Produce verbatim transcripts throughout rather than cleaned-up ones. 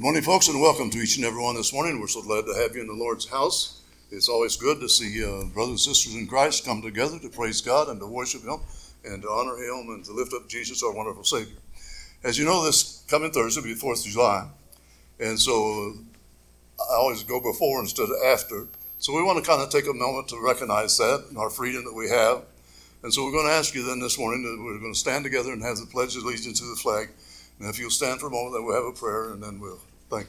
Good morning, folks, and welcome to each and every one this morning. We're so glad to have you in the Lord's house. It's always good to see uh, brothers and sisters in Christ come together to praise God and to worship Him and to honor Him and to lift up Jesus, our wonderful Savior. As you know, this coming Thursday will be the fourth of July, and so I always go before instead of after. So we want to kind of take a moment to recognize that and our freedom that we have. And so we're going to ask you then this morning that we're going to stand together and have the Pledge of Allegiance to the flag. And if you'll stand for a moment, then we'll have a prayer, and then we'll thank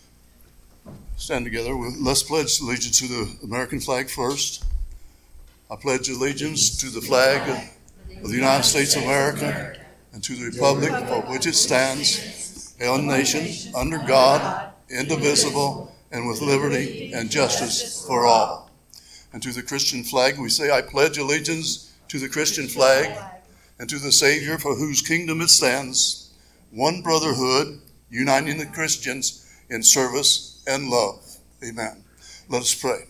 you. Stand together. Let's pledge allegiance to the American flag first. I pledge allegiance to the flag of the United States of America and to the republic for which it stands, one nation, under God, indivisible, and with liberty and justice for all. And to the Christian flag, we say, I pledge allegiance to the Christian flag and to the Savior for whose kingdom it stands, one brotherhood, uniting the Christians in service and love. Amen. Let us pray.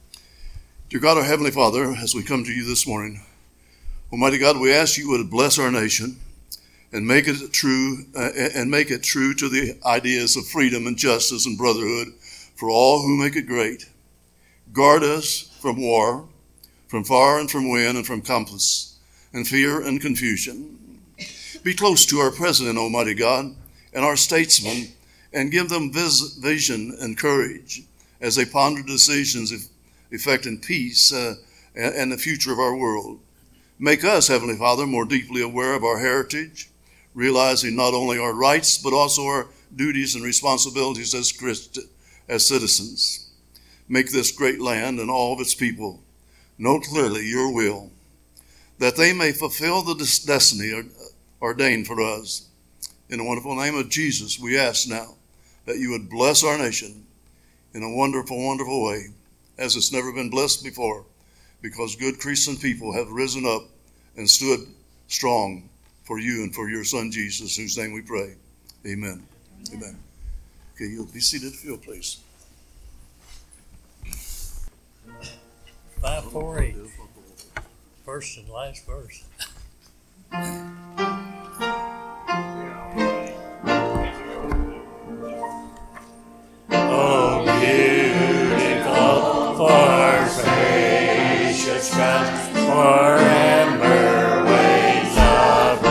Dear God, our Heavenly Father, as we come to you this morning, Almighty God, we ask you would bless our nation and make it true uh, and make it true to the ideas of freedom and justice and brotherhood for all who make it great. Guard us from war, from far and from wind and from compass, and fear and confusion. Be close to our president, Almighty God, and our statesmen, and give them vis- vision and courage as they ponder decisions affecting peace uh, and, and the future of our world. Make us, Heavenly Father, more deeply aware of our heritage, realizing not only our rights, but also our duties and responsibilities as Christ, as citizens. Make this great land and all of its people know clearly your will, that they may fulfill the destiny ordained for us. In the wonderful name of Jesus, we ask now that you would bless our nation in a wonderful, wonderful way, as it's never been blessed before, because good Christian people have risen up and stood strong for you and for your Son, Jesus, whose name we pray. Amen. Amen. Amen. Okay, you'll be seated if you'll, please. five four eight, first and last verse. Oh, beautiful for spacious skies, for amber waves of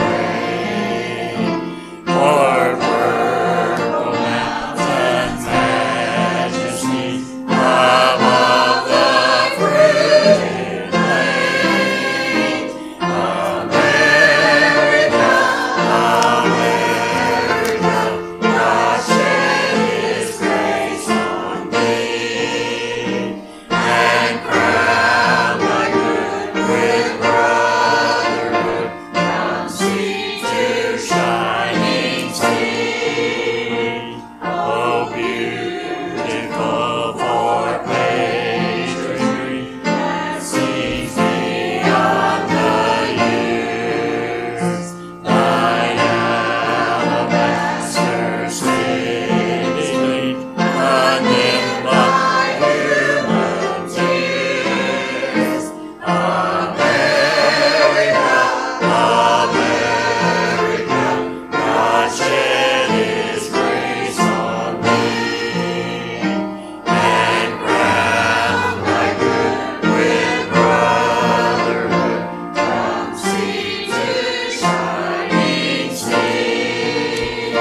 rain, for purple mountains, majesty above the fruited plain. America, America, God shed His grace on thee, and crown thy good with brotherhood, from sea to shining sea. Oh, beautiful for patriotry that sees beyond the years, thine alabaster city gleam, undimmed by human tears. America, America, God shed His grace on thee, and crown thy good with brotherhood, from sea to shining sea.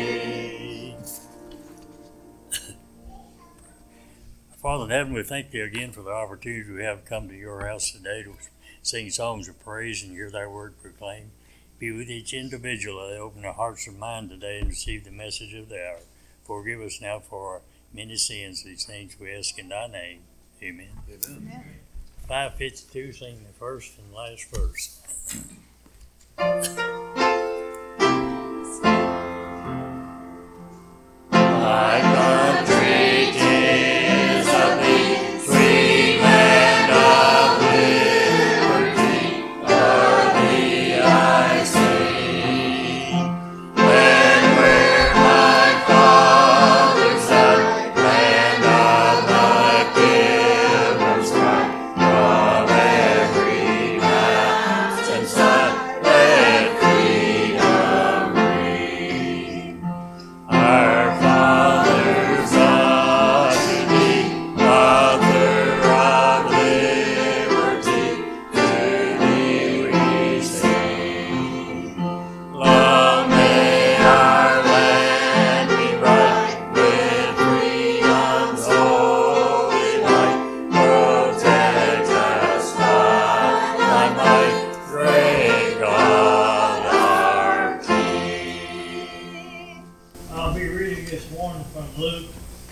Father in heaven, we thank you again for the opportunity we have to come to your house today to sing songs of praise and hear thy word proclaimed. Be with each individual as they open their hearts and mind today and receive the message of the hour. Forgive us now for our many sins. These things we ask in thy name. Amen. Amen. five fifty-two, sing the first and last verse. My country, 'tis of thee, sweet land of liberty, for thee I sing. When where my fathers died, land of thy pilgrims' pride, from every mountain side, let freedom ring. Our Father,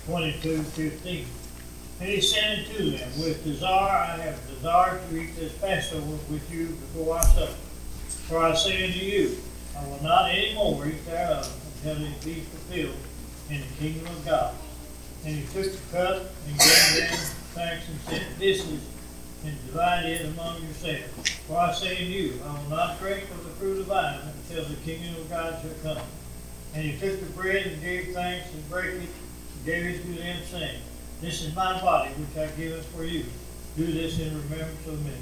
twenty-two fifteen. And he said unto them, With desire I have desired to eat this Passover with you before I suffer. For I say unto you, I will not any more eat thereof until it be fulfilled in the kingdom of God. And he took the cup and gave them thanks and said, This is and divide it among yourselves. For I say unto you, I will not drink of the fruit of the vine until the kingdom of God shall come. And he took the bread and gave thanks and brake it and gave it to them, saying, This is my body which I give it for you. Do this in remembrance of me.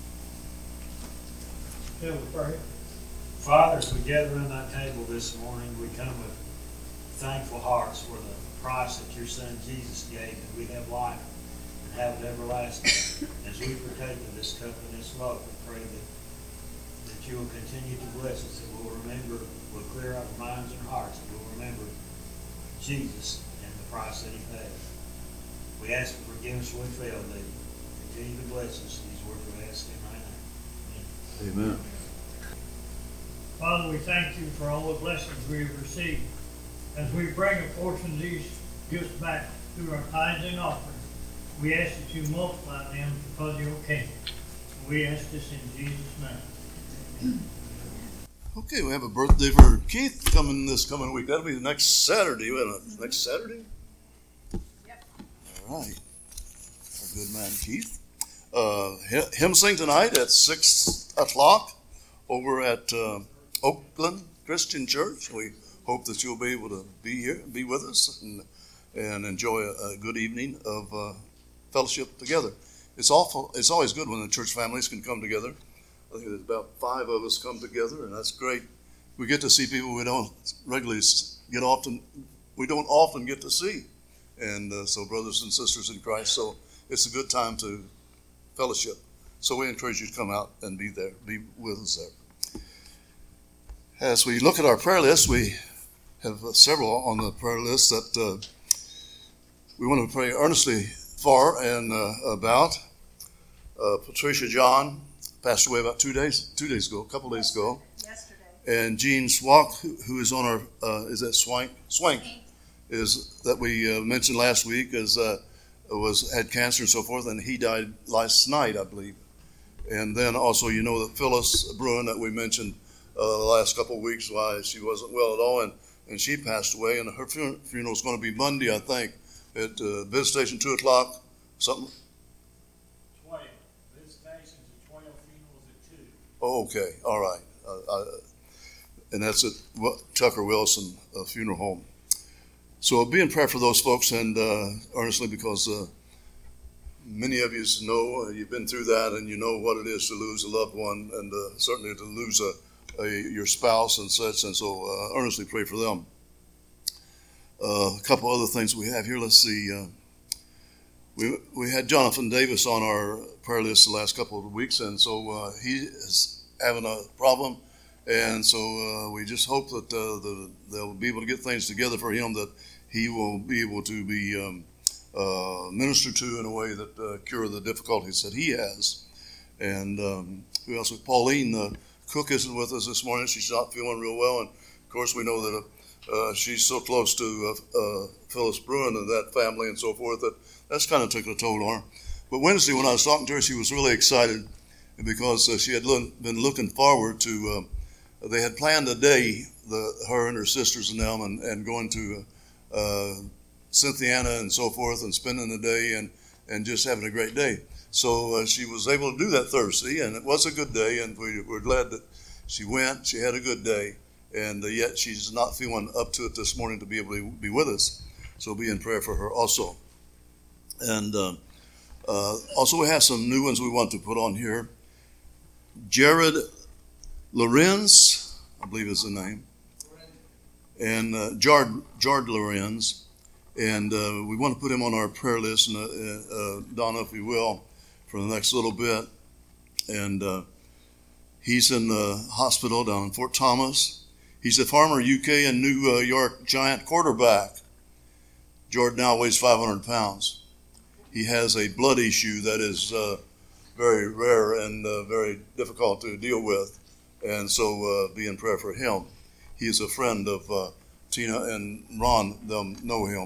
Shall we pray? Father, as we gather around thy table this morning, we come with thankful hearts for the price that your Son Jesus gave, that we have life and have it everlasting. As we partake of this cup and this love, we pray that, that you will continue to bless us, that we'll remember, we'll clear our minds and hearts, and we'll remember Jesus and the price that he paid. We ask for forgiveness when we fail thee. Continue to bless us. These words we ask in thy name. Amen. Father, we thank you for all the blessings we have received. As we bring a portion of these gifts back through our tithes and offerings, we ask that you multiply them because of your kingdom. We ask this in Jesus' name. Okay, we have a birthday for Keith coming this coming week. That'll be the next Saturday. Wait a minute, next Saturday? Yep. All right. Our good man Keith. Uh, hymn sing tonight at six o'clock over at uh, Oakland Christian Church. We hope that you'll be able to be here, be with us, and, and enjoy a, a good evening of uh, fellowship together. It's awful. It's always good when the church families can come together. I think there's about five of us come together, and that's great. We get to see people we don't regularly get often. We don't often get to see, and uh, so brothers and sisters in Christ. So it's a good time to fellowship. So we encourage you to come out and be there, be with us there. As we look at our prayer list, we have uh, several on the prayer list that uh, we want to pray earnestly for and uh, about. Uh, Patricia John passed away about two days, two days ago, a couple days ago. Yesterday. And Jean Swalk, who, who is on our, uh, is that Swank? Swank, is that we uh, mentioned last week, is uh, was had cancer and so forth, and he died last night, I believe. And then also, you know, that Phyllis Bruin that we mentioned uh, the last couple of weeks, why she wasn't well at all, and, and she passed away. And her funeral is going to be Monday, I think, at uh, visitation two o'clock, something. twelve. Visitations at twelve, funerals at two. Oh, okay, all right. Uh, I, and that's at Tucker Wilson uh, Funeral Home. So be in prayer for those folks, and uh, earnestly, because uh, many of you know, uh, you've been through that, and you know what it is to lose a loved one, and uh, certainly to lose a, a your spouse and such, and so uh, earnestly pray for them. Uh, a couple other things we have here. Let's see. Uh, we we had Jonathan Davis on our prayer list the last couple of weeks, and so uh, he is having a problem, and so uh, we just hope that uh, the, they'll be able to get things together for him, that he will be able to be um, uh, ministered to in a way that uh, cure the difficulties that he has. And um, who else? Pauline uh, Cook isn't with us this morning. She's not feeling real well, and of course we know that uh, Uh, she's so close to uh, uh, Phyllis Bruin and that family and so forth that that's kind of took a toll on her. But Wednesday, when I was talking to her, she was really excited because uh, she had lo- been looking forward to, uh, they had planned a day, the, her and her sisters and them, and, and going to uh, uh, Cynthiana and so forth and spending the day and, and just having a great day. So uh, she was able to do that Thursday, and it was a good day, and we, we're glad that she went. She had a good day. And uh, yet she's not feeling up to it this morning to be able to be with us. So be in prayer for her also. And uh, uh, also we have some new ones we want to put on here. Jared Lorenz, I believe is the name. And uh, Jard, Jard Lorenz. And uh, we want to put him on our prayer list, and, uh, uh, Donna, if you will, for the next little bit. And uh, he's in the hospital down in Fort Thomas. He's a former U K and New York Giant quarterback. Jordan now weighs five hundred pounds. He has a blood issue that is uh, very rare and uh, very difficult to deal with. And so uh, be in prayer for him. He is a friend of uh, Tina and Ron. Them know him.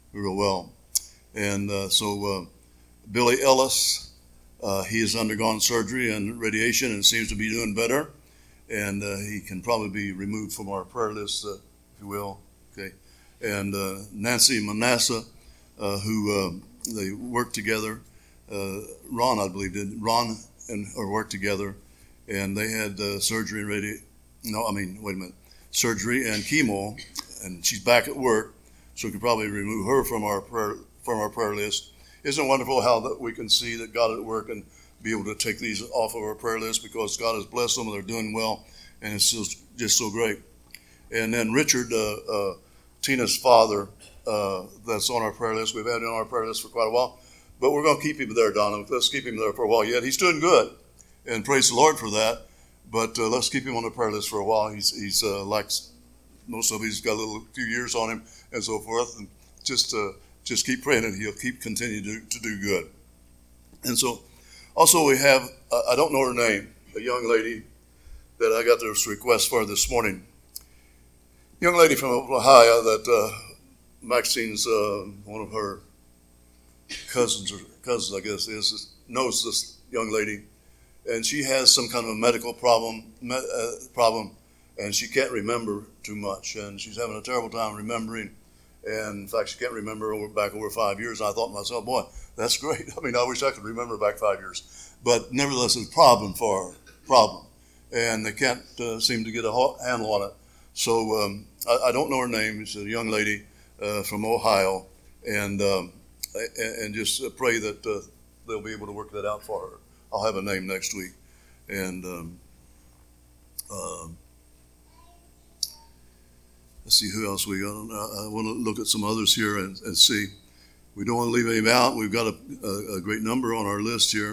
real well. And uh, so uh, Billy Ellis, uh, he has undergone surgery and radiation and seems to be doing better. And uh, he can probably be removed from our prayer list, uh, if you will. Okay. And uh, Nancy Manasseh, uh, who uh, they worked together. Uh, Ron, I believe, did. Ron and or worked together, and they had uh, surgery and radi. No, I mean, wait a minute, surgery and chemo, and she's back at work, so we could probably remove her from our prayer from our prayer list. Isn't it wonderful how that we can see that God is at work and be able to take these off of our prayer list because God has blessed them and they're doing well, and it's just just so great. And then Richard, uh, uh, Tina's father, uh, that's on our prayer list. We've had him on our prayer list for quite a while. But we're going to keep him there, Donna. Let's keep him there for a while yet. He's doing good, and praise the Lord for that. But uh, let's keep him on the prayer list for a while. He's he's uh, like most of he's got a little few years on him and so forth. And just uh, just keep praying, and he'll keep continue to, to do good. And so, also we have uh, I don't know her name, a young lady that I got this request for this morning. Young lady from Ohio that uh, Maxine's uh, one of her cousins or cousins, I guess, is knows this young lady, and she has some kind of a medical problem, me, uh, problem, and she can't remember too much, and she's having a terrible time remembering. And in fact, she can't remember over back over five years. And I thought to myself, boy, that's great. I mean, I wish I could remember back five years, but nevertheless, it's a problem for her, problem, and they can't uh, seem to get a handle on it. So um, I, I don't know her name. It's a young lady uh, from Ohio, and. Um, And just pray that uh, they'll be able to work that out for her. I'll have a name next week. And um, uh, let's see who else we got. I want to look at some others here and, and see. We don't want to leave any out. We've got a, a, a great number on our list here.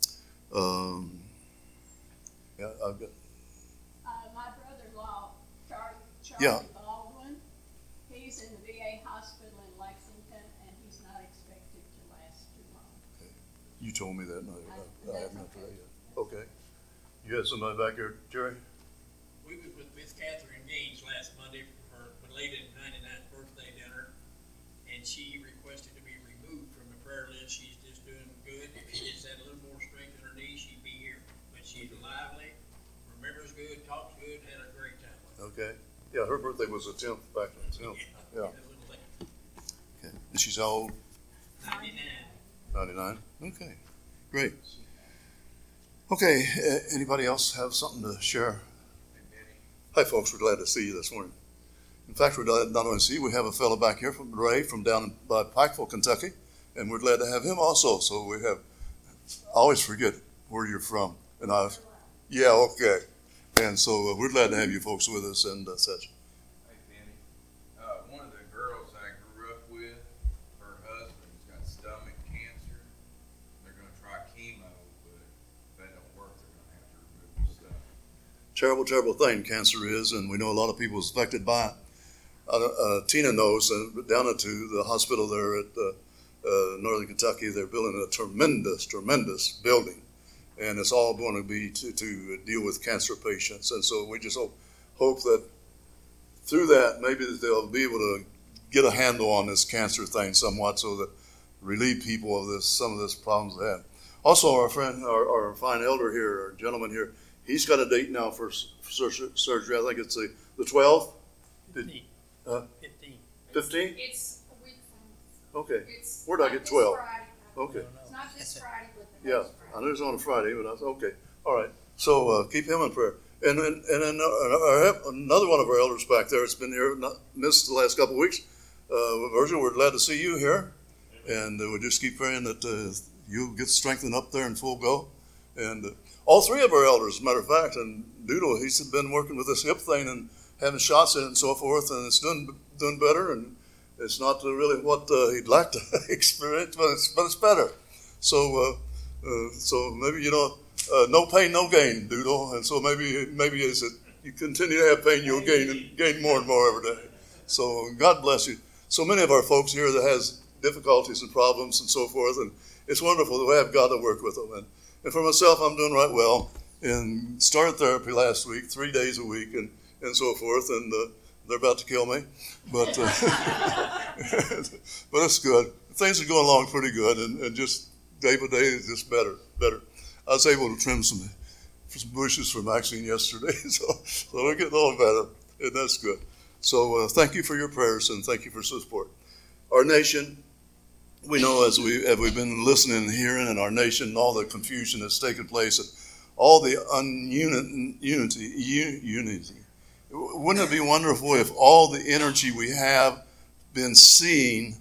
Um, yeah, I've got. Uh, my brother-in-law, Charlie, Charlie Yeah. Baldwin, he's in the V A hospital in Lexington, and he's not expected to last too long. You told me that. No, I, I haven't heard okay. that yet. Okay. You had somebody back here, Jerry? We was with Miss Catherine Gaines last Monday for her belated ninety-ninth birthday dinner, and she requested to be removed from the prayer list. She's just doing good. If she just had a little more strength in her knees, she'd be here. But she's lively, remembers good, talks good, had a great time with Okay. Yeah, her birthday was the tenth, back on the tenth. Yeah. Okay. And she's how old? ninety-nine. ninety-nine? Okay, great. Okay, uh, anybody else have something to share? Hi, folks, we're glad to see you this morning. In fact, we're glad not only to see you, we have a fellow back here from Ray from down by Pikeville, Kentucky, and we're glad to have him also. So we have, I always forget where you're from. And I, yeah, okay. And so uh, we're glad to have you folks with us and uh, such. Hey, Benny. Uh, one of the girls I grew up with, her husband's got stomach cancer. They're going to try chemo, but if that don't work, they're going to have to remove the stomach. Terrible, terrible thing cancer is, and we know a lot of people affected by it. Uh, uh, Tina knows, uh, down at the hospital there at uh, uh, Northern Kentucky, they're building a tremendous, tremendous building, and it's all going to be to, to deal with cancer patients. And so we just hope, hope that through that, maybe that they'll be able to get a handle on this cancer thing somewhat, so that relieve people of this some of this problems they have. Also, our friend, our, our fine elder here, our gentleman here, he's got a date now for sur- surgery. I think it's the, the twelfth? Fifteen. Uh, Fifteen. fifteen? It's a week from, Okay. it's. Where'd I not get this twelve? Friday. Okay. It's not this Friday, but the Yeah, next I Friday. knew it was on a Friday, but I thought, okay, all right. So uh, keep him in prayer. And then, and then uh, I have another one of our elders back there. It's been here, not missed the last couple of weeks. Uh, Virgil, we're glad to see you here, and uh, we just keep praying that uh, you'll get strengthened up there in full go. And uh, all three of our elders, as a matter of fact, and Doodle, he's been working with this hip thing and having shots in it and so forth, and it's doing doing better. And it's not really what uh, he'd like to experience, but it's but it's better. So uh, uh, so maybe you know, uh, no pain, no gain, Doodle. And so maybe maybe as it, you continue to have pain, you'll gain and gain more and more every day. So God bless you. So many of our folks here that has difficulties and problems and so forth, and it's wonderful to have God to work with them. And, and for myself, I'm doing right well. And started therapy last week, three days a week, and, and so forth. And uh, they're about to kill me, but uh, But it's good. Things are going along pretty good, and, and just day by day is just better, better. I was able to trim some, some bushes for Maxine yesterday, so, so we're getting a little better, and that's good. So uh, thank you for your prayers, and thank you for support. Our nation, we know as, we, as we've been listening and hearing in our nation, all the confusion that's taken place, and all the ununity, unity, unity. Wouldn't it be wonderful if all the energy we have been seen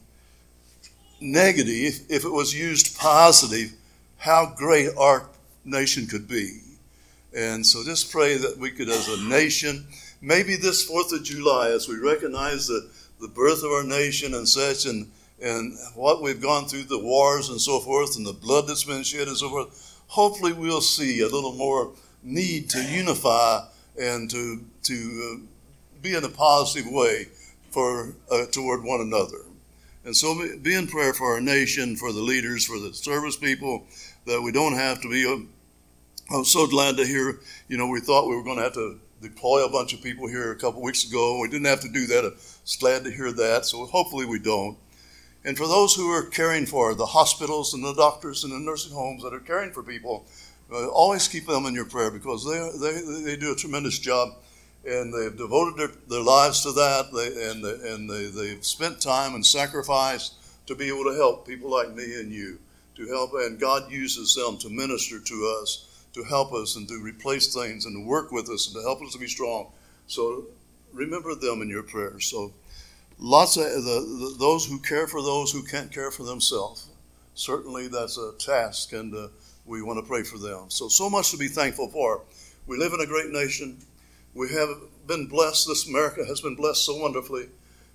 negative, if it was used positive, how great our nation could be. And so just pray that we could, as a nation, maybe this fourth of July, as we recognize the, the birth of our nation and such, and, and what we've gone through, the wars and so forth, and the blood that's been shed and so forth, hopefully we'll see a little more need to unify and to, to uh, be in a positive way for uh, toward one another. And so be in prayer for our nation, for the leaders, for the service people, that we don't have to be. Uh, I'm so glad to hear, you know, we thought we were going to have to deploy a bunch of people here a couple weeks ago. We didn't have to do that. I'm glad to hear that. So hopefully we don't. And for those who are caring for the hospitals and the doctors and the nursing homes that are caring for people, uh, always keep them in your prayer, because they, they, they do a tremendous job. And they've devoted their, their lives to that, they, and, they, and they, they've spent time and sacrifice to be able to help people like me and you, to help, and God uses them to minister to us, to help us and to replace things and to work with us and to help us to be strong. So remember them in your prayers. So lots of the, the, those who care for those who can't care for themselves, certainly that's a task, and uh, we want to pray for them. So, so much to be thankful for. We live in a great nation. We have been blessed. This America has been blessed so wonderfully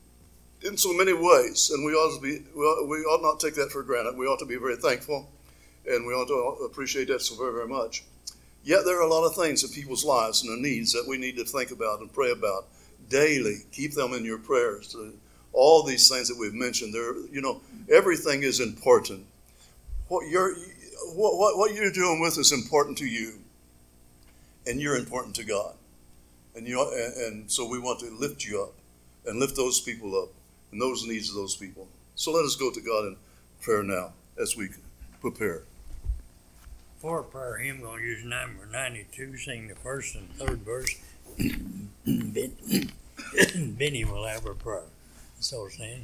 in so many ways, and we ought to be. We ought, we ought not take that for granted. We ought to be very thankful, and we ought to appreciate that so very, very much. Yet there are a lot of things in people's lives and their needs that we need to think about and pray about daily. Keep them in your prayers. All these things that we've mentioned, there, you know, everything is important. What you're, what, what you're doing with is important to you, and you're important to God. And, you, and, and so we want to lift you up and lift those people up and those needs of those people. So let us go to God in prayer now as we prepare. For a prayer hymn, I'm going to use number ninety-two, sing the first and third verse. Ben, Benny will have a prayer. That's all I'm saying.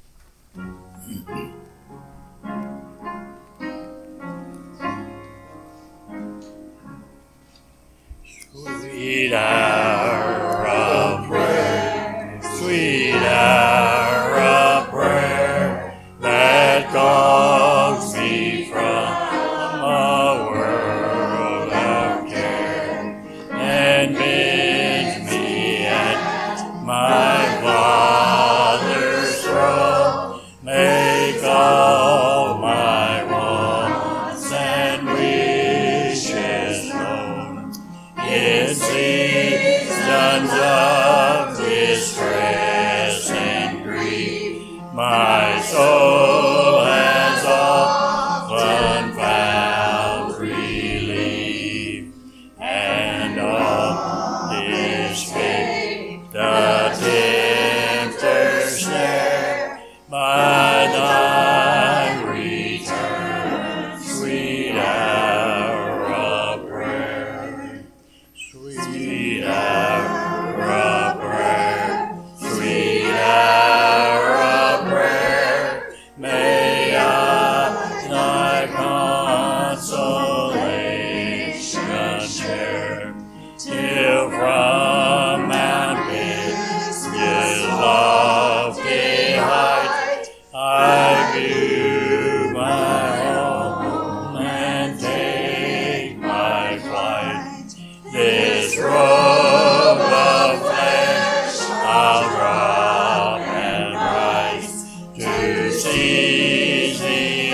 Sweet hour of prayer, sweet hour of prayer, that calls me from a world of care, and bids me at my Father's throne make all my wants and wishes known. In seasons of distress and grief, my soul has often found relief, and on this faith the tempter snare, by thy return, sweet hour of prayer. Sweet hour of prayer, sweet hour of prayer, may I thy consolation share, till from Mount Pisgah's lofty height I view my home and take my flight. This robe of flesh I'll drop and rise to seize the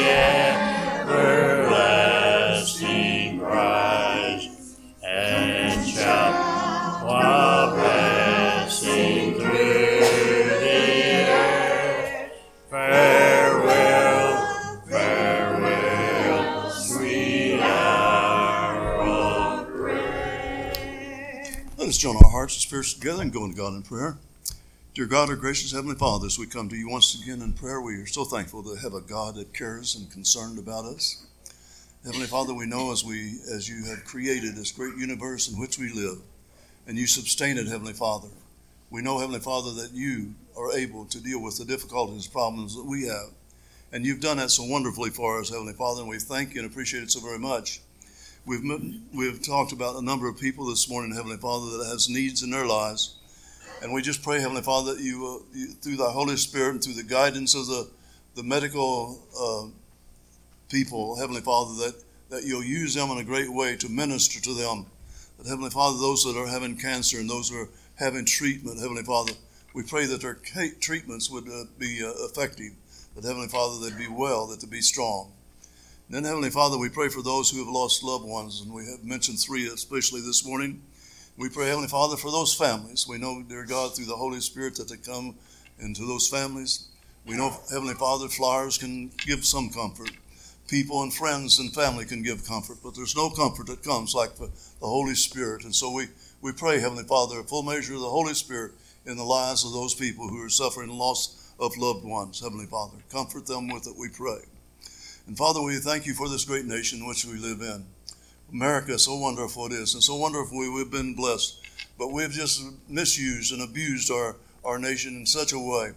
everlasting Christ, and shout while passing through the earth, farewell, farewell, sweet hour of prayer. Let us join our hearts and spirits together and go to God in prayer. Dear God, our gracious Heavenly Father, as we come to you once again in prayer, we are so thankful to have a God that cares and concerned about us. Heavenly Father, we know as we, as you have created this great universe in which we live, and you sustain it, Heavenly Father, we know, Heavenly Father, that you are able to deal with the difficulties, problems that we have. And you've done that so wonderfully for us, Heavenly Father, and we thank you and appreciate it so very much. We've, we've talked about a number of people this morning, Heavenly Father, that has needs in their lives. And we just pray, Heavenly Father, that you, uh, you through the Holy Spirit and through the guidance of the, the medical uh, people, Heavenly Father, that, that you'll use them in a great way to minister to them. That, Heavenly Father, those that are having cancer and those that are having treatment, Heavenly Father, we pray that their treatments would uh, be uh, effective. That, Heavenly Father, they'd be well, that they'd be strong. And then, Heavenly Father, we pray for those who have lost loved ones, and we have mentioned three especially this morning. We pray, Heavenly Father, for those families. We know, dear God, through the Holy Spirit that they come into those families. We know, Heavenly Father, flowers can give some comfort. People and friends and family can give comfort, but there's no comfort that comes like the, the Holy Spirit. And so we, we pray, Heavenly Father, a full measure of the Holy Spirit in the lives of those people who are suffering loss of loved ones, Heavenly Father. Comfort them with it, we pray. And Father, we thank you for this great nation in which we live in. America, so wonderful it is, and so wonderful we've been blessed. But we've just misused and abused our, our nation in such a way.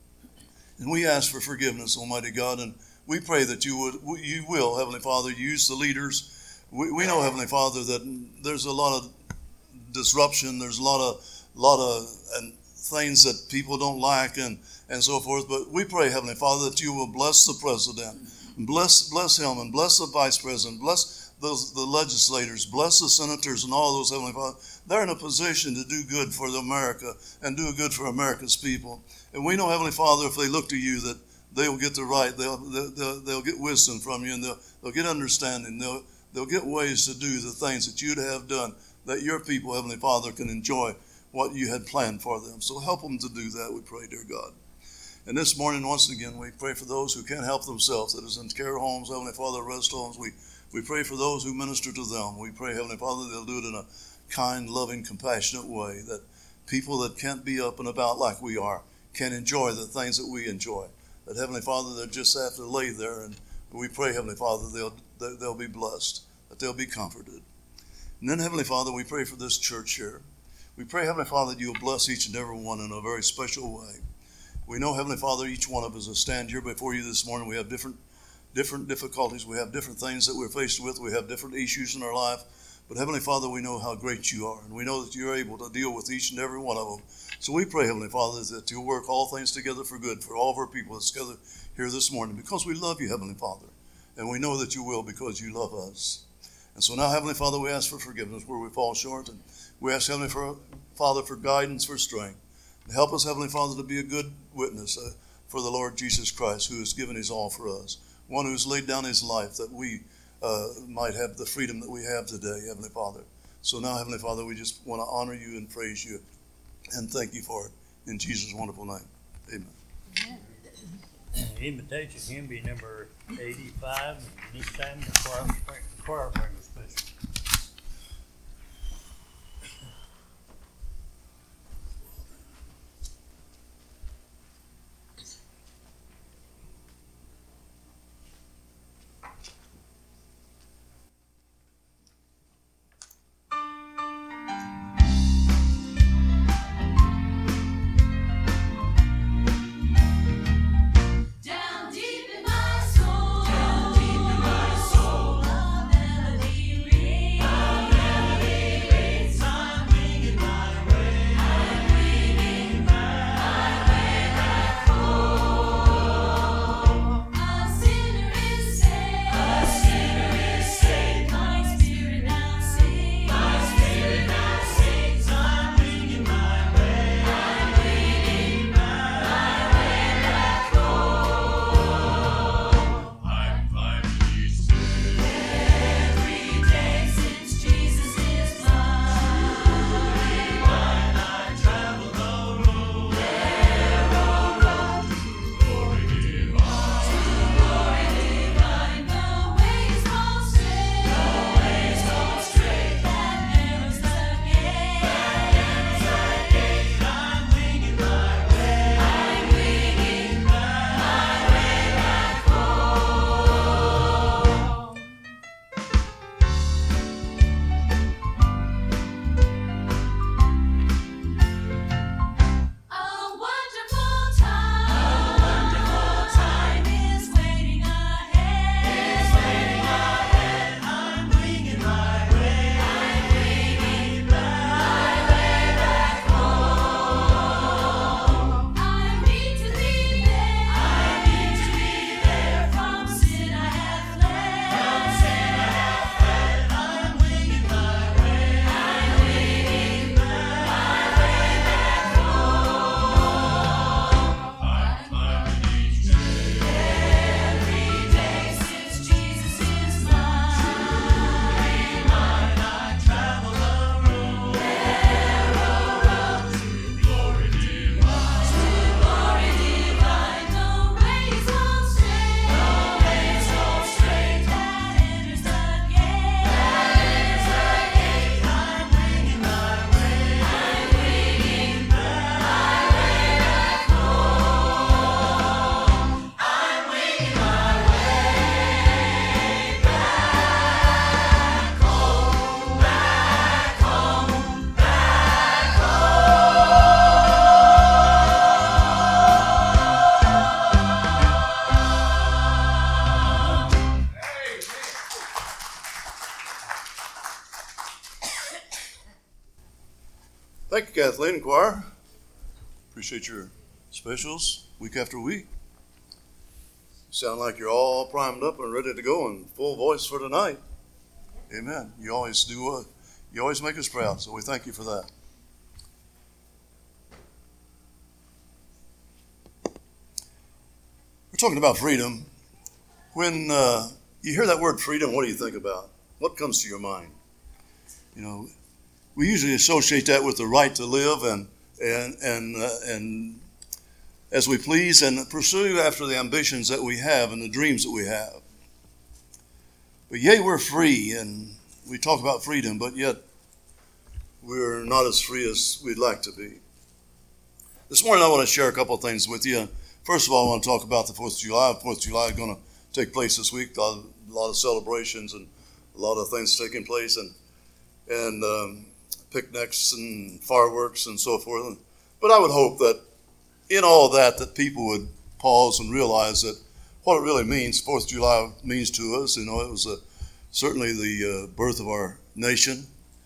And we ask for forgiveness, Almighty God, and we pray that you would, you will, Heavenly Father, use the leaders. We, we know, Heavenly Father, that there's a lot of disruption, there's a lot of, lot of and things that people don't like and, and so forth. But we pray, Heavenly Father, that you will bless the president, and bless, bless him, and bless the vice president, bless those the legislators, bless the senators and all those, Heavenly Father. They're in a position to do good for America and do good for America's people. And we know, Heavenly Father, if they look to you, that they will get the right, they'll, they'll, they'll get wisdom from you, and they'll, they'll get understanding. They'll, they'll get ways to do the things that you'd have done, that your people, Heavenly Father, can enjoy what you had planned for them. So help them to do that, we pray, dear God. And this morning, once again, we pray for those who can't help themselves, that is in care homes, Heavenly Father, rest homes. We We pray for those who minister to them. We pray, Heavenly Father, they'll do it in a kind, loving, compassionate way, that people that can't be up and about like we are can enjoy the things that we enjoy. That, Heavenly Father, they'll just have to lay there, and we pray, Heavenly Father, they'll, they'll be blessed, that they'll be comforted. And then, Heavenly Father, we pray for this church here. We pray, Heavenly Father, that you'll bless each and every one in a very special way. We know, Heavenly Father, each one of us will stand here before you this morning. We have different different difficulties. We have different things that we're faced with. We have different issues in our life. But Heavenly Father, we know how great you are, and we know that you're able to deal with each and every one of them. So we pray, Heavenly Father, that you'll work all things together for good for all of our people that's gathered here this morning, because we love you, Heavenly Father, and we know that you will because you love us. And so now, Heavenly Father, we ask for forgiveness where we fall short, and we ask, Heavenly Father, for guidance, for strength. And help us, Heavenly Father, to be a good witness uh, for the Lord Jesus Christ, who has given his all for us. One who's laid down his life that we uh, might have the freedom that we have today, Heavenly Father. So now, Heavenly Father, we just want to honor you and praise you and thank you for it. In Jesus' wonderful name, amen. Invitation hymn be number eighty-five, and this time the choir, choir bring a special. Down deep in my soul, down deep in my soul, a melody Thank you, Kathleen and choir. Appreciate your specials week after week. You sound like you're all primed up and ready to go in full voice for tonight. Amen. You always do. Uh, you always make us proud, so we thank you for that. We're talking about freedom. When uh, you hear that word freedom, what do you think about? What comes to your mind? You know, we usually associate that with the right to live and and and uh, and as we please and pursue after the ambitions that we have and the dreams that we have. But yet we're free, and we talk about freedom, but yet we're not as free as we'd like to be. This morning I want to share a couple of things with you. First of all, I want to talk about the fourth of July. fourth of July is going to take place this week. A lot of, a lot of celebrations and a lot of things taking place, and and um, picnics and fireworks and so forth. But I would hope that in all that, that people would pause and realize that what it really means, fourth of July means to us. You know, it was a, certainly the uh, birth of our nation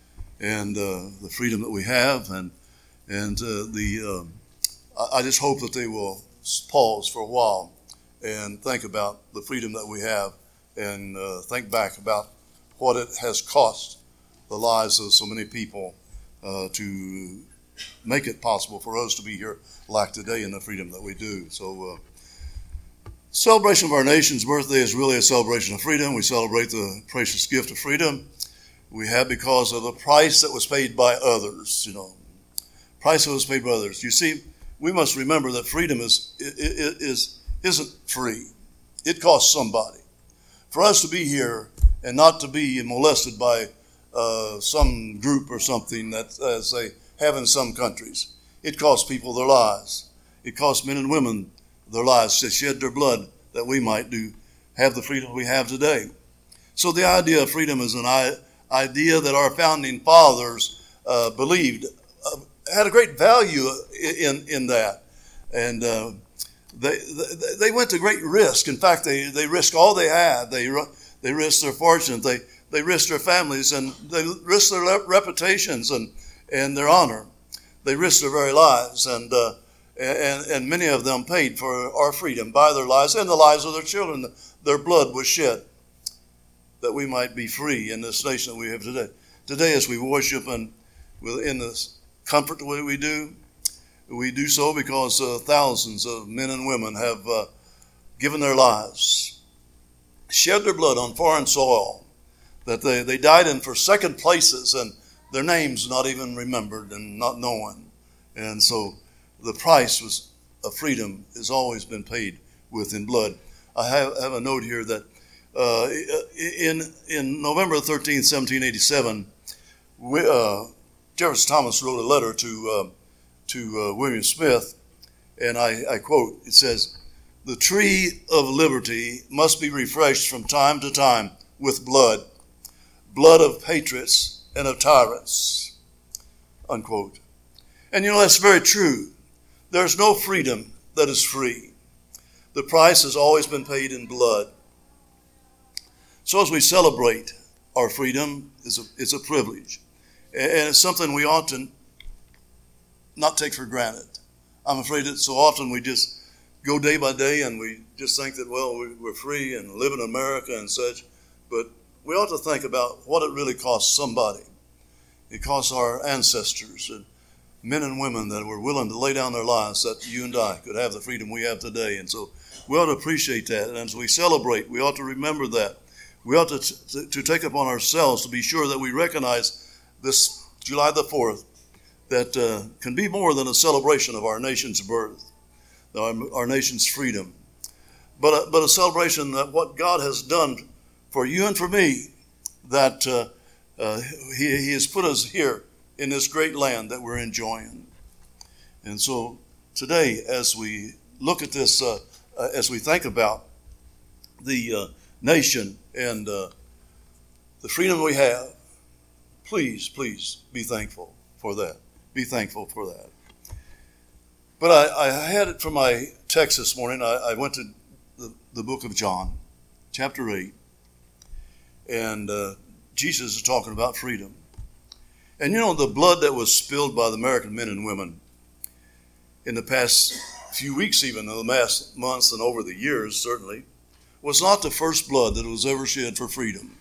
and uh, the freedom that we have. And and uh, the uh, I, I just hope that they will pause for a while and think about the freedom that we have and uh, think back about what it has cost the lives of so many people uh, to make it possible for us to be here like today in the freedom that we do. So uh, celebration of our nation's birthday is really a celebration of freedom. We celebrate the precious gift of freedom we have because of the price that was paid by others, you know. Price that was paid by others. You see, we must remember that freedom is, is, isn't free. It costs somebody. For us to be here and not to be molested by uh, some group or something that, as they have in some countries, it costs people their lives. It costs men and women their lives to shed their blood that we might do have the freedom we have today. So the idea of freedom is an I- idea that our founding fathers uh, believed uh, had a great value in in that, and uh, they, they they went to great risk. In fact, they they risked all they had. They they risked their fortune. They they risked their families, and they risked their reputations and and their honor. They risked their very lives, and uh, and and many of them paid for our freedom by their lives and the lives of their children. Their blood was shed that we might be free in this nation that we have today. Today, as we worship and in this comfort the way we do, we do so because uh, thousands of men and women have uh, given their lives, shed their blood on foreign soil, that they, they died in forsaken places and their names not even remembered and not known. And so the price was of freedom has always been paid with in blood. I have, have a note here that uh, in in November thirteenth, seventeen eighty-seven, we, uh, Jefferson Thomas wrote a letter to uh, to uh, William Smith, and I, I quote, it says, "The tree of liberty must be refreshed from time to time with blood, blood of patriots and of tyrants," unquote. And you know, that's very true. There's no freedom that is free. The price has always been paid in blood. So as we celebrate our freedom, it's a, it's a privilege. And it's something we ought to not take for granted. I'm afraid that so often we just go day by day and we just think that, well, we're free and live in America and such. But we ought to think about what it really costs somebody. It costs our ancestors and men and women that were willing to lay down their lives that you and I could have the freedom we have today. And so we ought to appreciate that. And as we celebrate, we ought to remember that. We ought to, to, to take upon ourselves to be sure that we recognize this July the fourth that uh, can be more than a celebration of our nation's birth, our, our nation's freedom, but a, but a celebration that what God has done for you and for me, that uh, uh, he, he has put us here in this great land that we're enjoying. And so today, as we look at this, uh, uh, as we think about the uh, nation and uh, the freedom we have, please, please be thankful for that. Be thankful for that. But I, I had it for my text this morning. I, I went to the, the book of John, chapter eight, and uh, Jesus is talking about freedom. And you know, the blood that was spilled by the American men and women in the past few weeks, even in the last months and over the years, certainly, was not the first blood that was ever shed for freedom.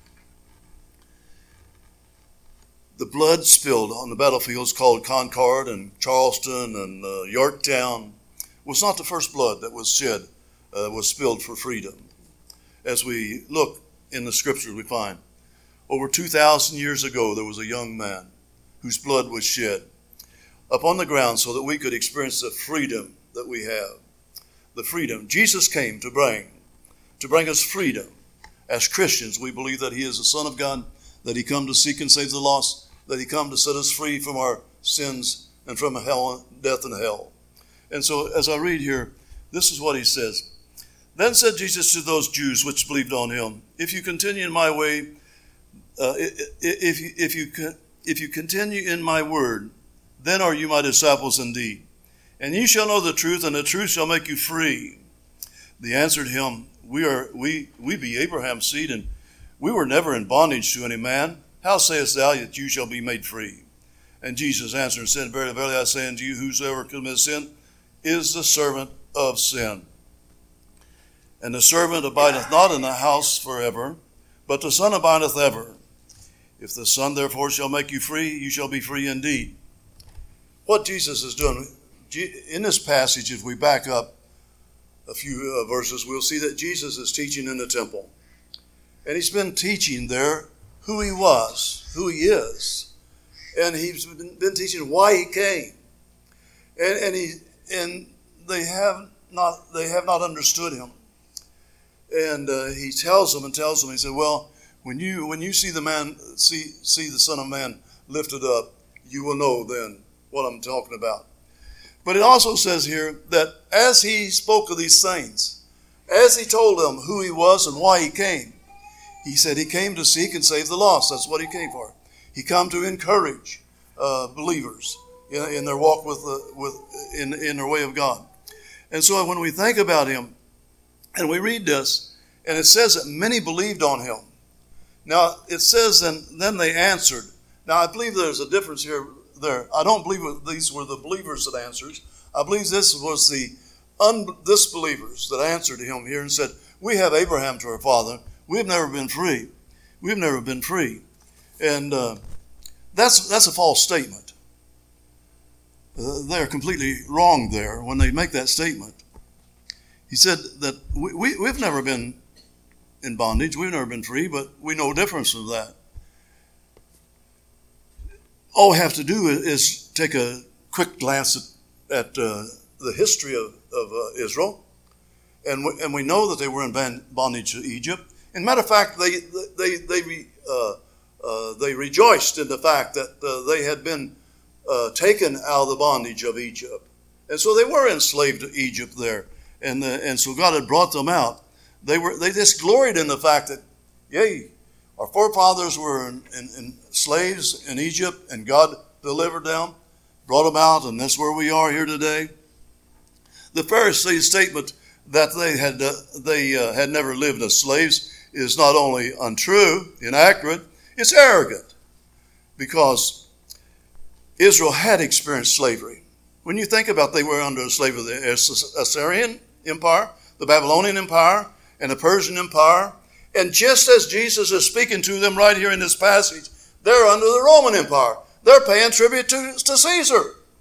The blood spilled on the battlefields called Concord and Charleston and uh, Yorktown was not the first blood that was shed, uh, was spilled for freedom. As we look in the scriptures, we find over two thousand years ago, there was a young man whose blood was shed upon the ground so that we could experience the freedom that we have. The freedom Jesus came to bring, to bring us freedom. As Christians, we believe that he is the Son of God, that he come to seek and save the lost, that he come to set us free from our sins and from hell, death and hell. And so as I read here, this is what he says. Then said Jesus to those Jews which believed on him, if you continue in my way, uh, if, you, if, you, if you continue in my word, then are you my disciples indeed. And ye shall know the truth, and the truth shall make you free. They answered him, We are we we be Abraham's seed, and we were never in bondage to any man. How sayest thou that you shall be made free? And Jesus answered and said, Verily, verily, I say unto you, whosoever commits sin is the servant of sin. And the servant abideth not in the house forever, but the Son abideth ever. If the Son therefore shall make you free, you shall be free indeed. What Jesus is doing, in this passage, if we back up a few uh, verses, we'll see that Jesus is teaching in the temple. And he's been teaching there who he was, who he is. And he's been teaching why he came. And, and, he, and they have not they have not understood him. And uh, he tells them and tells them, he said, well, when you when you see the man, see see the Son of Man lifted up, you will know then what I'm talking about. But it also says here that as he spoke of these things, as he told them who he was and why he came, he said he came to seek and save the lost. That's what he came for. He came to encourage uh, believers in, in their walk with the, with in in their way of God. And so when we think about him, and we read this, and it says that many believed on him. Now it says, and then they answered. Now I believe there's a difference here. There, I don't believe these were the believers that answered. I believe this was the un- disbelievers that answered to him here and said, we have Abraham to our father. We've never been free. We've never been free. And uh, that's that's a false statement. Uh, they're completely wrong there when they make that statement. He said that we, we, we've never been in bondage. We've never been free, but we know difference from that. All we have to do is take a quick glance at, at uh, the history of, of uh, Israel, and we, and we know that they were in bondage to Egypt. And matter of fact, they they they uh, uh, they rejoiced in the fact that uh, they had been uh, taken out of the bondage of Egypt, and so they were enslaved to Egypt there, and the, and so God had brought them out. They were they just gloried in the fact that, yay, our forefathers were in, in, in slaves in Egypt, and God delivered them, brought them out, and that's where we are here today. The Pharisees' statement that they had uh, they uh, had never lived as slaves is not only untrue, inaccurate, it's arrogant, because Israel had experienced slavery. When you think about it, they were under slavery of the Assyrian Empire, the Babylonian Empire, and the Persian Empire. And just as Jesus is speaking to them right here in this passage, they're under the Roman Empire. They're paying tribute to, to Caesar.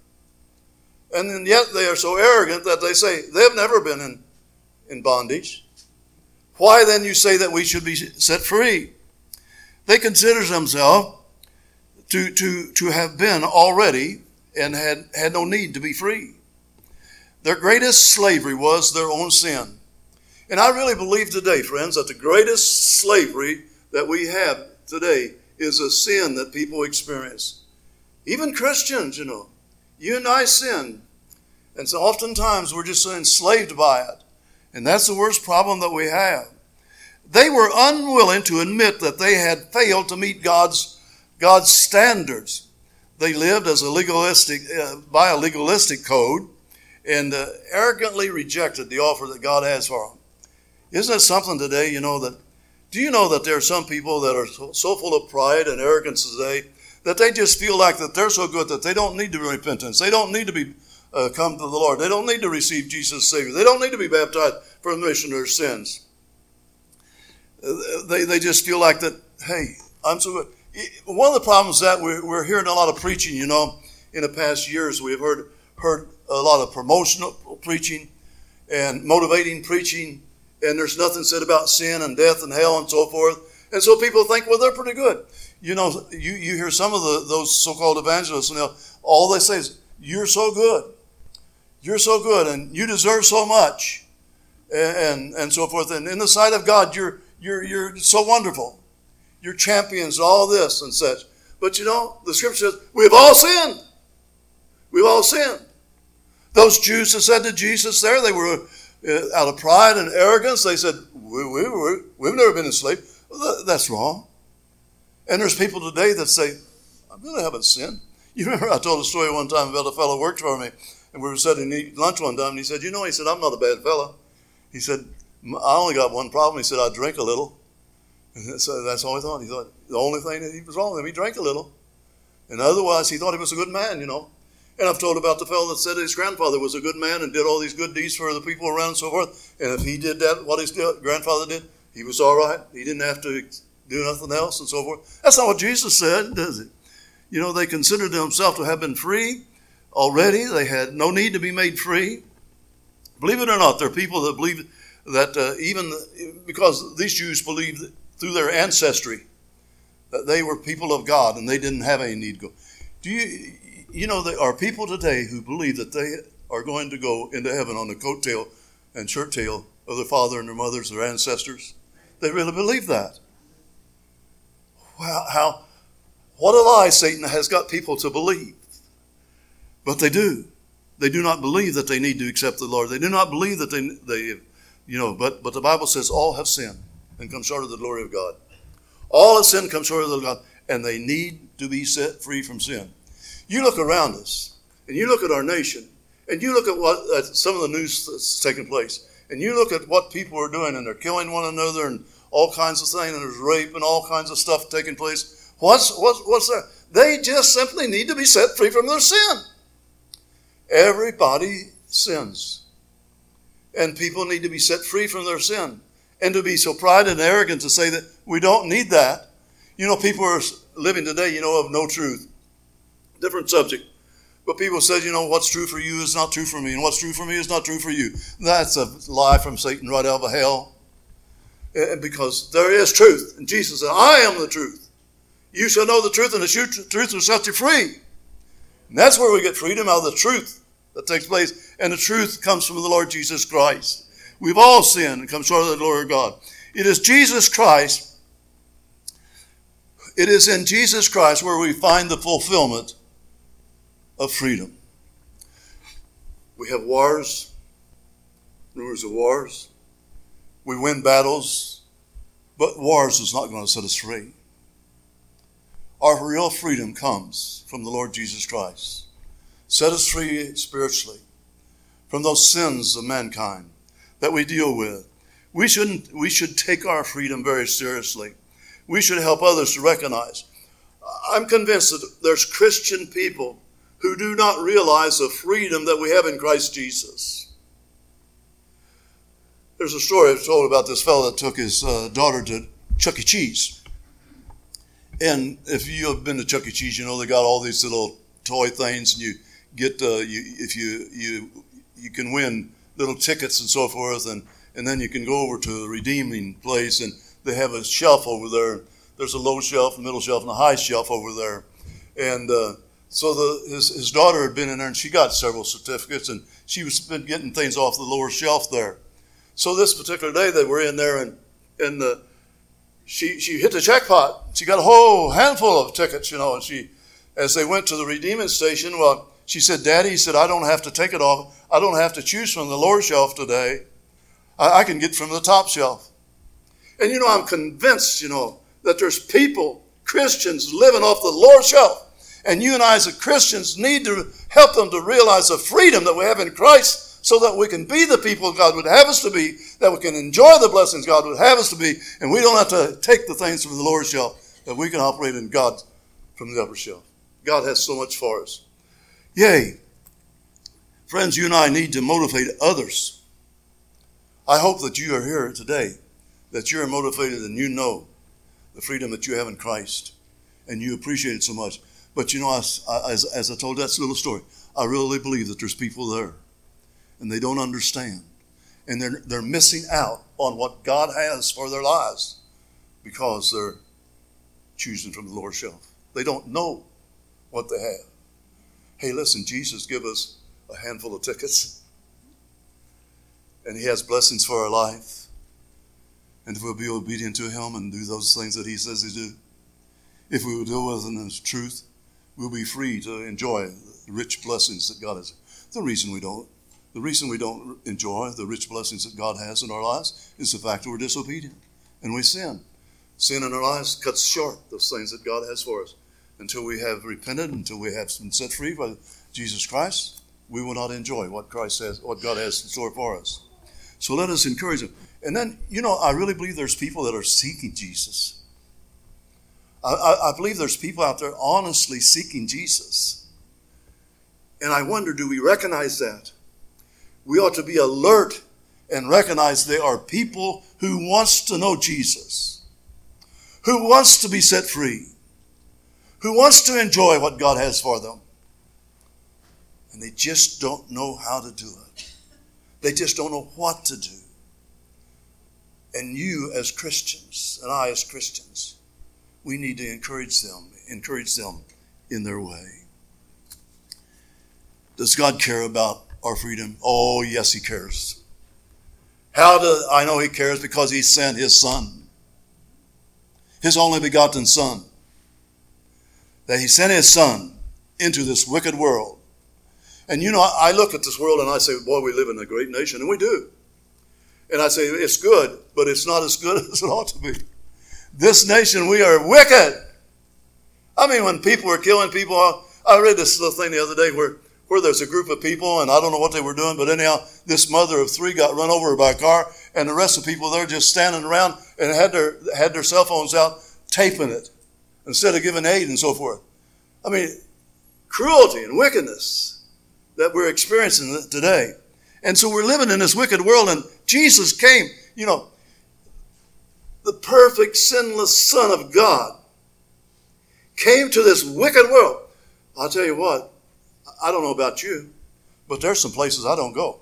And then yet they are so arrogant that they say they've never been in, in bondage. Why then you say that we should be set free? They consider themselves to, to, to have been already and had, had no need to be free. Their greatest slavery was their own sin. And I really believe today, friends, that the greatest slavery that we have today is a sin that people experience. Even Christians, you know, you and I sin. And so oftentimes we're just enslaved by it. And that's the worst problem that we have. They were unwilling to admit that they had failed to meet God's, God's standards. They lived as a legalistic, uh, by a legalistic code, and uh, arrogantly rejected the offer that God has for them. Isn't it something today, you know, that, do you know that there are some people that are so, so full of pride and arrogance today that they just feel like that they're so good that they don't need to be repentance. They don't need to be uh, come to the Lord. They don't need to receive Jesus as Savior. They don't need to be baptized for the remission of their sins. Uh, they, they just feel like that, hey, I'm so good. One of the problems that we're, we're hearing a lot of preaching, you know, in the past years. We've heard, heard a lot of promotional preaching and motivating preaching, and there's nothing said about sin and death and hell and so forth. And so people think, well, they're pretty good. You know, you, you hear some of the, those so-called evangelists, and all they say is, you're so good. You're so good, and you deserve so much, and, and, and so forth. And in the sight of God, you're, you're, you're so wonderful. You're champions, all this and such. But you know, the scripture says, we've all sinned. We've all sinned. Those Jews that said to Jesus there, they were uh, out of pride and arrogance. They said, we, we, we, we've never been enslaved. Well, that, that's wrong. And there's people today that say, I really haven't sinned. You remember I told a story one time about a fellow who worked for me, and we were sitting to eat lunch one time, and he said, you know, he said, I'm not a bad fellow. He said, I only got one problem. He said, I drink a little. And so that's all he thought. He thought the only thing that he was wrong with him, he drank a little. And otherwise, he thought he was a good man, you know. And I've told about the fellow that said his grandfather was a good man and did all these good deeds for the people around and so forth. And if he did that, what his grandfather did, he was all right. He didn't have to do nothing else and so forth. That's not what Jesus said, does it? You know, they considered themselves to have been free already. They had no need to be made free. Believe it or not, there are people that believe that uh, even because these Jews believed that through their ancestry, that they were people of God and they didn't have any need to go. Do you, you know, there are people today who believe that they are going to go into heaven on the coattail and shirt tail of their father and their mothers, their ancestors. They really believe that. Wow, how, what a lie Satan has got people to believe. But they do. They do not believe that they need to accept the Lord. They do not believe that they, they you know, but, but the Bible says all have sinned and come short of the glory of God. All have sinned, come short of the glory of God, and they need to be set free from sin. You look around us, and you look at our nation, and you look at what uh, some of the news that's taking place, and you look at what people are doing, and they're killing one another, and all kinds of things, and there's rape and all kinds of stuff taking place. What's what's what's that? They just simply need to be set free from their sin. Everybody sins, and people need to be set free from their sin. And to be so pride and arrogant to say that we don't need that. You know, people are living today, you know, of no truth. Different subject. But people say, you know, what's true for you is not true for me, and what's true for me is not true for you. That's a lie from Satan right out of hell. And because there is truth. And Jesus said, I am the truth. You shall know the truth, and the truth will set you free. And that's where we get freedom, out of the truth that takes place. And the truth comes from the Lord Jesus Christ. We've all sinned and come short of the glory of God. It is Jesus Christ. It is in Jesus Christ where we find the fulfillment of freedom. We have wars, rumors of wars. We win battles, but wars is not going to set us free. Our real freedom comes from the Lord Jesus Christ. Set us free spiritually from those sins of mankind that we deal with. We shouldn't, we should take our freedom very seriously. We should help others to recognize. I'm convinced that there's Christian people who do not realize the freedom that we have in Christ Jesus. There's a story I've told about this fellow that took his uh, daughter to Chuck E. Cheese. And if you have been to Chuck E. Cheese, you know they got all these little toy things, and you get uh, you if you you you can win little tickets and so forth, and, and then you can go over to the redeeming place, and they have a shelf over there. There's a low shelf, a middle shelf, and a high shelf over there. And uh, so the, his, his daughter had been in there, and she got several certificates, and she was been getting things off the lower shelf there. So this particular day, they were in there, and and uh, she she hit the jackpot. She got a whole handful of tickets, you know, and she, as they went to the redeeming station, well, she said, Daddy, he said, I don't have to take it off. I don't have to choose from the lower shelf today. I, I can get from the top shelf. And, you know, I'm convinced, you know, that there's people, Christians, living off the lower shelf. And you and I as Christians need to help them to realize the freedom that we have in Christ so that we can be the people God would have us to be, that we can enjoy the blessings God would have us to be, and we don't have to take the things from the lower shelf, that we can operate in God's from the upper shelf. God has so much for us. Yea, friends, you and I need to motivate others. I hope that you are here today, that you're motivated and you know the freedom that you have in Christ, and you appreciate it so much. But you know, as, as, as I told that little story, I really believe that there's people there, and they don't understand. And they're, they're missing out on what God has for their lives because they're choosing from the lower shelf. They don't know what they have. Hey, listen, Jesus gave us a handful of tickets, and he has blessings for our life. And if we'll be obedient to him and do those things that he says he do, if we will deal with him in his truth, we'll be free to enjoy the rich blessings that God has. The reason we don't, the reason we don't enjoy the rich blessings that God has in our lives is the fact that we're disobedient and we sin. Sin in our lives cuts short those things that God has for us. Until we have repented, until we have been set free by Jesus Christ, we will not enjoy what Christ has, what God has in store for us. So let us encourage them. And then, you know, I really believe there's people that are seeking Jesus. I, I, I believe there's people out there honestly seeking Jesus. And I wonder, do we recognize that? We ought to be alert and recognize there are people who wants to know Jesus, who wants to be set free, who wants to enjoy what God has for them. And they just don't know how to do it. They just don't know what to do. And you as Christians, and I as Christians, we need to encourage them, encourage them in their way. Does God care about our freedom? Oh, yes, he cares. How do I know he cares? Because he sent his son, his only begotten son. That he sent his son into this wicked world. And you know, I look at this world and I say, boy, we live in a great nation, and we do. And I say, it's good, but it's not as good as it ought to be. This nation, we are wicked. I mean, when people were killing people, I read this little thing the other day where, where there's a group of people, and I don't know what they were doing, but anyhow, this mother of three got run over by a car, and the rest of the people there just standing around and had their, had their cell phones out taping it instead of giving aid and so forth. I mean, cruelty and wickedness that we're experiencing today. And so we're living in this wicked world, and Jesus came, you know, the perfect, sinless Son of God came to this wicked world. I'll tell you what, I don't know about you, but there's some places I don't go.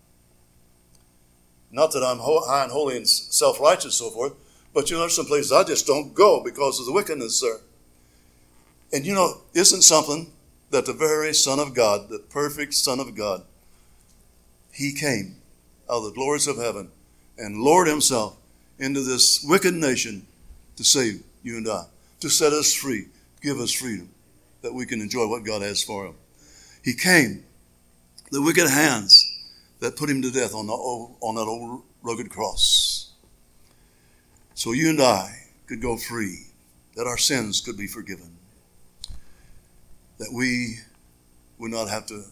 Not that I'm high and holy and self-righteous and so forth, but you know, there's some places I just don't go because of the wickedness there. And you know, isn't something that the very Son of God, the perfect Son of God, he came out of the glories of heaven and lowered himself into this wicked nation to save you and I, to set us free, give us freedom, that we can enjoy what God has for him. He came, the wicked hands that put him to death on, the old, on that old rugged cross. So you and I could go free, that our sins could be forgiven, that we would not have to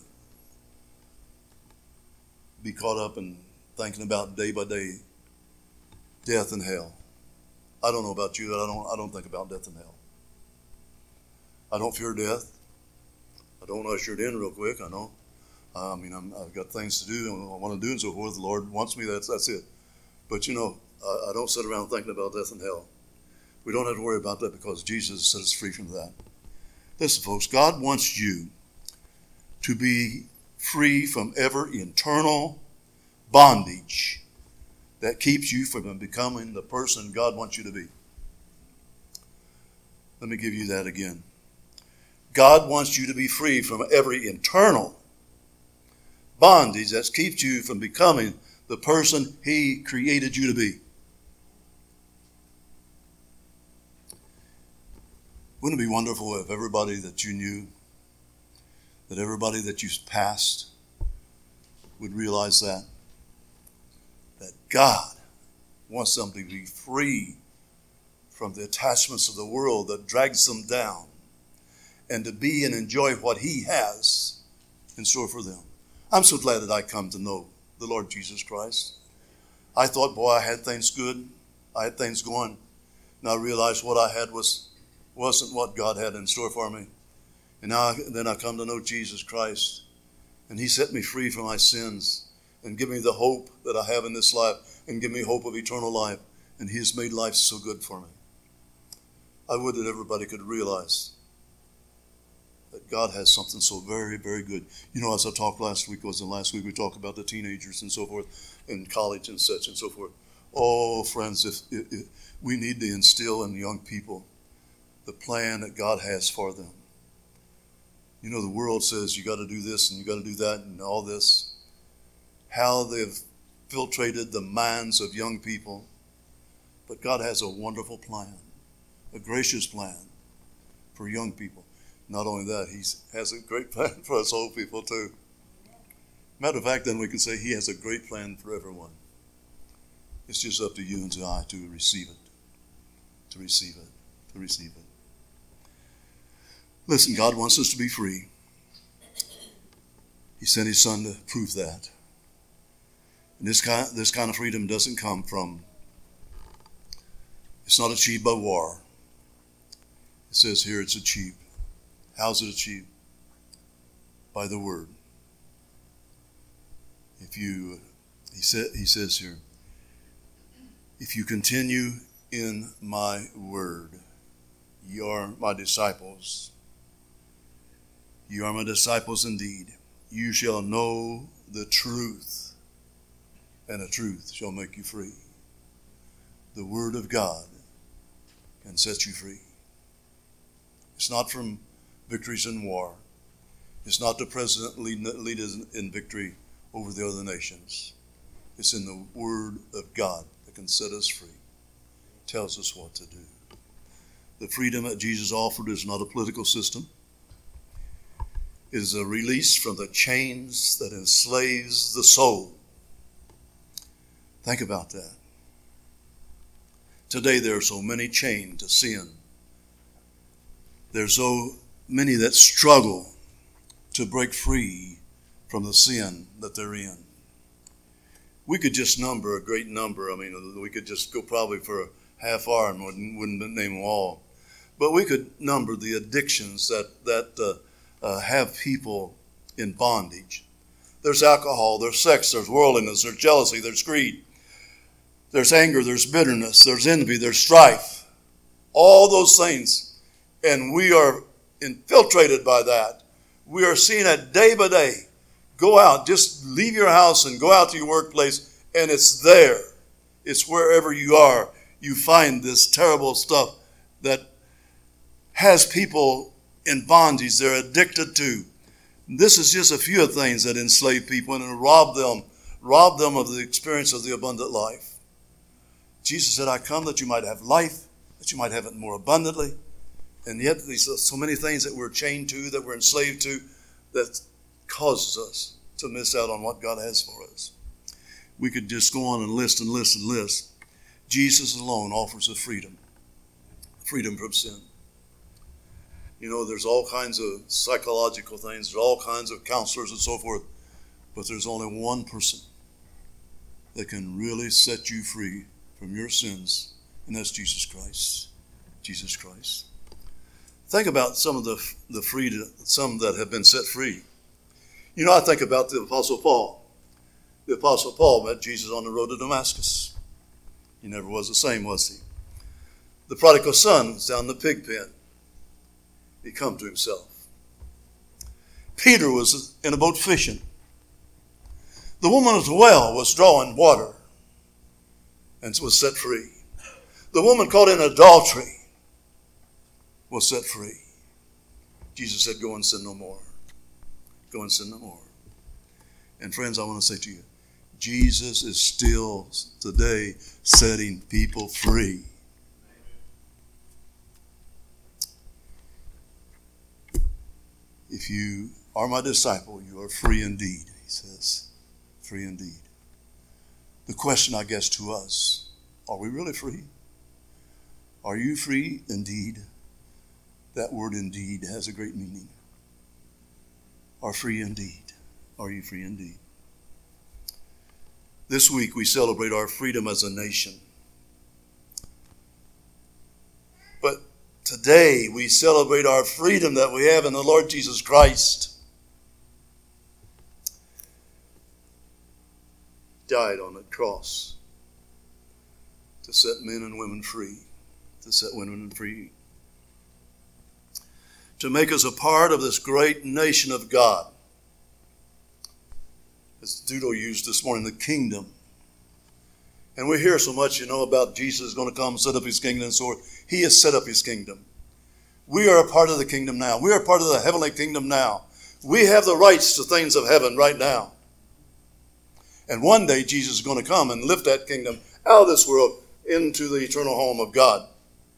be caught up in thinking about day by day death and hell. I don't know about you, but I don't, I don't think about death and hell. I don't fear death. I don't usher it in real quick, I know. I mean, I'm, I've got things to do and I want to do and so forth. The Lord wants me, that's, that's it. But you know, I, I don't sit around thinking about death and hell. We don't have to worry about that because Jesus set us free from that. Listen, folks, God wants you to be free from every internal bondage that keeps you from becoming the person God wants you to be. Let me give you that again. God wants you to be free from every internal bondage that keeps you from becoming the person he created you to be. Wouldn't it be wonderful if everybody that you knew, that everybody that you passed would realize that? That God wants them to be free from the attachments of the world that drags them down and to be and enjoy what he has in store for them. I'm so glad that I come to know the Lord Jesus Christ. I thought, boy, I had things good. I had things going. And I realized what I had was wasn't what God had in store for me. And now then I come to know Jesus Christ, and he set me free from my sins and give me the hope that I have in this life and give me hope of eternal life. And he has made life so good for me. I would that everybody could realize that God has something so very, very good. You know, as I talked last week, was the last week we talked about the teenagers and so forth, in college and such and so forth. Oh, friends, if, if, if we need to instill in young people the plan that God has for them. You know, the world says you got to do this and you got to do that and all this. How they've infiltrated the minds of young people. But God has a wonderful plan, a gracious plan for young people. Not only that, he has a great plan for us old people too. Matter of fact, then we can say he has a great plan for everyone. It's just up to you and to I to receive it, to receive it, to receive it. Listen, God wants us to be free. He sent his son to prove that. And this kind, this kind of freedom doesn't come from, it's not achieved by war. It says here it's achieved. How's it achieved? By the word. If you, he said, he says here, if you continue in my word, ye are my disciples. You are my disciples indeed. You shall know the truth, and the truth shall make you free. The word of God can set you free. It's not from victories in war. It's not the president leading lead us in victory over the other nations. It's in the word of God that can set us free. Tells us what to do. The freedom that Jesus offered is not a political system. It is a release from the chains that enslaves the soul. Think about that. Today there are so many chained to sin. There's so many that struggle to break free from the sin that they're in. We could just number a great number. I mean, we could just go probably for a half hour and wouldn't, wouldn't name them all. But we could number the addictions that, that uh, uh, have people in bondage. There's alcohol, there's sex, there's worldliness, there's jealousy, there's greed. There's anger, there's bitterness, there's envy, there's strife. All those things. And we are infiltrated by that. We are seeing it day by day. Go out, just leave your house and go out to your workplace, and it's there. It's wherever you are. You find this terrible stuff that has people in bondage they're addicted to. This is just a few of things that enslave people and rob them, rob them of the experience of the abundant life. Jesus said, I come that you might have life, that you might have it more abundantly. And yet there's so many things that we're chained to, that we're enslaved to, that causes us to miss out on what God has for us. We could just go on and list and list and list. Jesus alone offers us freedom. Freedom from sin. You know, there's all kinds of psychological things. There's all kinds of counselors and so forth. But there's only one person that can really set you free from your sins, and that's Jesus Christ. Jesus Christ. Think about some of the the free, some that have been set free. You know, I think about the Apostle Paul. The Apostle Paul met Jesus on the road to Damascus. He never was the same, was he? The prodigal son was down in the pig pen. He come to himself. Peter was in a boat fishing. The woman at the well was drawing water and was set free. The woman caught in adultery was set free. Jesus said, go and sin no more. Go and sin no more. And friends, I want to say to you, Jesus is still today setting people free. If you are my disciple, you are free indeed, he says. Free indeed. The question, I guess, to us, are we really free? Are you free indeed? That word indeed has a great meaning. Are free indeed. Are you free indeed? This week we celebrate our freedom as a nation. But Today we celebrate our freedom that we have in the Lord Jesus Christ. Died on the cross to set men and women free, to set women free, to make us a part of this great nation of God. As Dudo used this morning, the kingdom. And we hear so much, you know, about Jesus is going to come set up his kingdom and so forth. He has set up his kingdom. We are a part of the kingdom now. We are part of the heavenly kingdom now. We have the rights to things of heaven right now. And one day Jesus is going to come and lift that kingdom out of this world into the eternal home of God.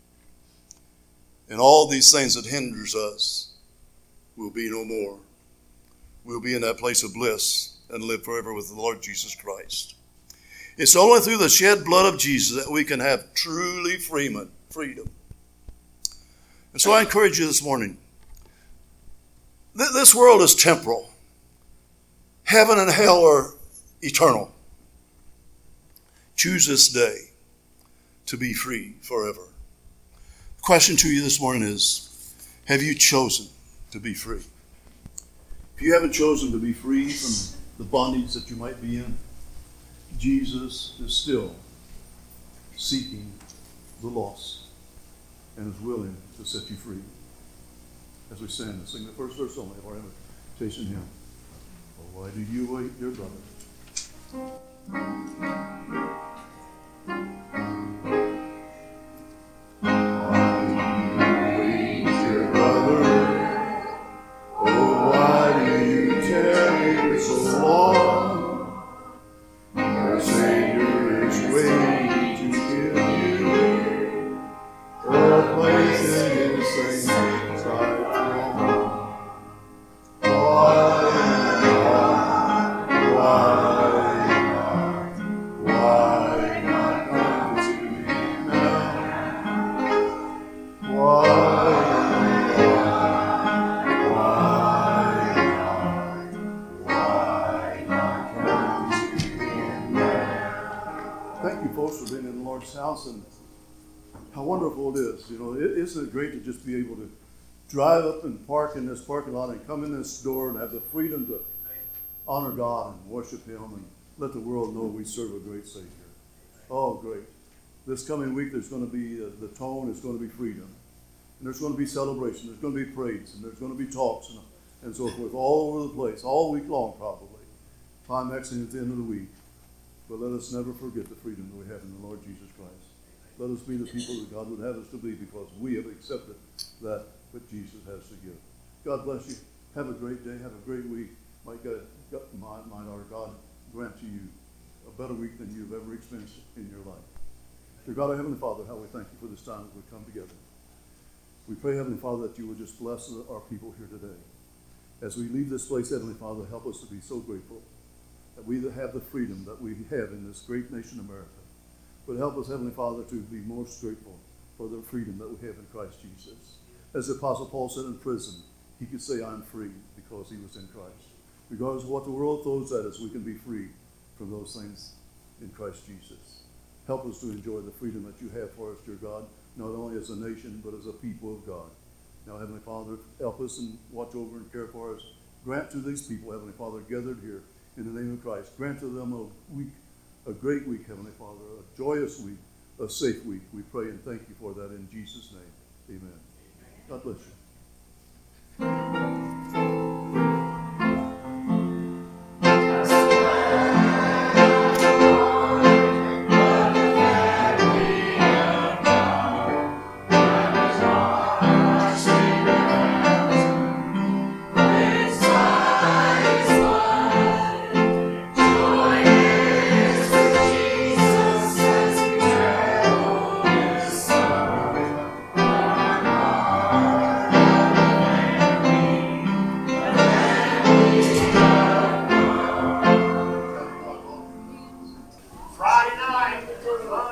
And all these things that hinders us will be no more. We'll be in that place of bliss and live forever with the Lord Jesus Christ. It's only through the shed blood of Jesus that we can have truly freedom. And so I encourage you this morning. This world is temporal. Heaven and hell are eternal. Choose this day to be free forever. The question to you this morning is, have you chosen to be free? If you haven't chosen to be free from the bondage that you might be in, Jesus is still seeking the lost and is willing to set you free. As we stand and sing the first verse only of our invitation hymn. Oh, why do you wait, dear brother? Isn't it great to just be able to drive up and park in this parking lot and come in this door and have the freedom to honor God and worship him and let the world know we serve a great Savior. Oh, great. This coming week there's going to be, uh, the tone is going to be freedom. And there's going to be celebration. There's going to be praise. And there's going to be talks and, and so forth all over the place, all week long probably. Climaxing at the end of the week. But let us never forget the freedom that we have in the Lord Jesus Christ. Let us be the people that God would have us to be because we have accepted that which Jesus has to give. God bless you. Have a great day. Have a great week. Might, God, might, might our God grant to you a better week than you've ever experienced in your life. Dear God, our Heavenly Father, how we thank you for this time as we come together. We pray, Heavenly Father, that you will just bless our people here today. As we leave this place, Heavenly Father, help us to be so grateful that we have the freedom that we have in this great nation, America. But help us, Heavenly Father, to be most grateful for the freedom that we have in Christ Jesus. As the Apostle Paul said in prison, he could say, I'm free because he was in Christ. Regardless of what the world throws at us, we can be free from those things in Christ Jesus. Help us to enjoy the freedom that you have for us, dear God, not only as a nation, but as a people of God. Now, Heavenly Father, help us and watch over and care for us. Grant to these people, Heavenly Father, gathered here in the name of Christ. Grant to them a week, a great week, Heavenly Father, a joyous week, a safe week. We pray and thank you for that in Jesus' name. Amen. God bless you.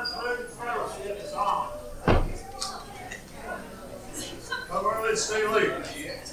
Stay late.